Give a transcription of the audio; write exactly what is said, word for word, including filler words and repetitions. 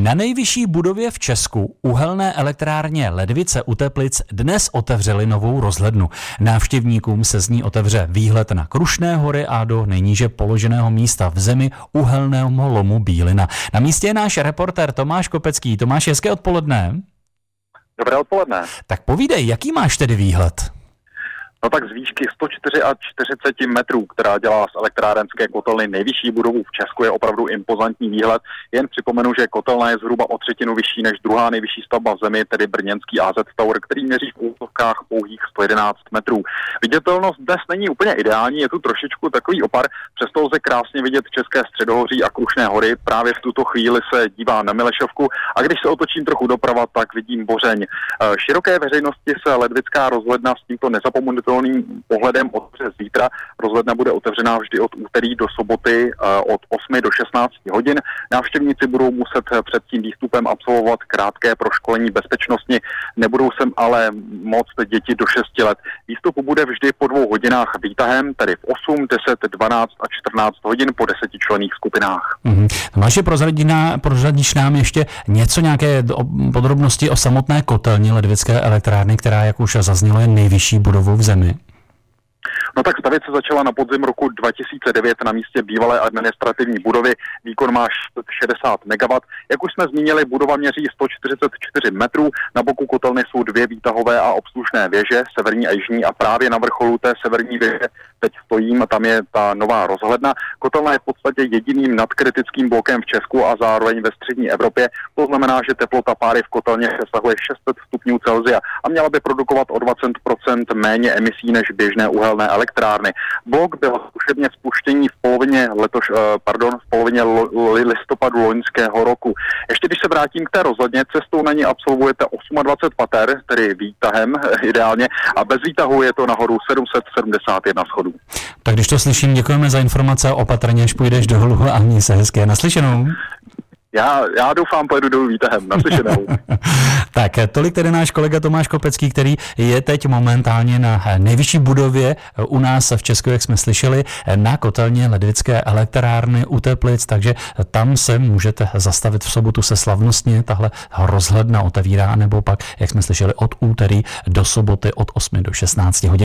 Na nejvyšší budově v Česku, uhelné elektrárně Ledvice u Teplic, dnes otevřeli novou rozhlednu. Návštěvníkům se z ní otevře výhled na Krušné hory a do nejníže položeného místa v zemi uhelného lomu Bílina. Na místě je náš reportér Tomáš Kopecký. Tomáš, hezké odpoledne. Dobré odpoledne. Tak povídej, jaký máš tedy výhled? No tak z výšky sto čtyřicet čtyři metrů, která dělá z elektrárenské kotelny nejvyšší budovu v Česku, je opravdu impozantní výhled. Jen připomenu, že kotelna je zhruba o třetinu vyšší než druhá nejvyšší stavba v zemi, tedy brněnský á zet Tower, který měří v úzovkách pouhých sto jedenáct metrů. Viditelnost dnes není úplně ideální, je tu trošičku takový opar, přesto lze krásně vidět České středohoří a Krušné hory. Právě v tuto chvíli se dívá na Milešovku a když se otočím trochu doprava, tak vidím Bořeň. Široké veřejnosti se ledvická rozhledna s tímto nezapomenutelným pohledem otevře zítra. Rozhledna bude otevřená vždy od úterý do soboty od osmi do šestnácti hodin. Návštěvníci budou muset před tím výstupem absolvovat krátké proškolení bezpečnostní. Nebudou sem ale moct děti do šesti let. Výstup bude vždy po dvou hodinách výtahem, tedy v osm, deset, dvanáct a čtrnáct hodin po desetičlenných skupinách. Mm-hmm. Máš, prozradíš nám ještě něco, nějaké podrobnosti o samotné kotelni Ledvické elektrárny, která, jak už zaznělo, je nejvyšší budovou v zemi? No tak stavět se začala na podzim roku dva tisíce devět na místě bývalé administrativní budovy. Výkon má šedesát megawattů. Jak už jsme zmínili, budova měří sto čtyřicet čtyři metrů. Na boku kotelny jsou dvě výtahové a obslužné věže, severní a jižní, a právě na vrcholu té severní věže teď stojím, tam je ta nová rozhledna. Kotelna je v podstatě jediným nadkritickým blokem v Česku a zároveň ve střední Evropě. To znamená, že teplota páry v kotelně přesahuje šest set stupňů Celsia a měla by produkovat o dvacet procent méně emisí než běžné uhelné elektrárny. Blok byl zkušebně spuštění v polovině letoš, pardon, v polovině listopadu loňského roku. Ještě když se vrátím k té rozhledně, cestou na ní absolvujete dvacet osm pater, tedy výtahem ideálně, a bez výtahu je to nahoru sedm set sedmdesát jedna schodů. Tak když to slyším, děkujeme za informace, opatrně, až půjdeš dolů a měj se hezké. Naslyšenou. Já, já doufám, pojedu dolů výtahem. Naslyšenou. Tak, tolik tedy náš kolega Tomáš Kopecký, který je teď momentálně na nejvyšší budově u nás v Česku, jak jsme slyšeli, na kotelně Ledvické elektrárny u Teplic, takže tam se můžete zastavit v sobotu se slavnostně. Tahle rozhledna otevírá, nebo pak, jak jsme slyšeli, od úterý do soboty od osmi do šestnácti hodin.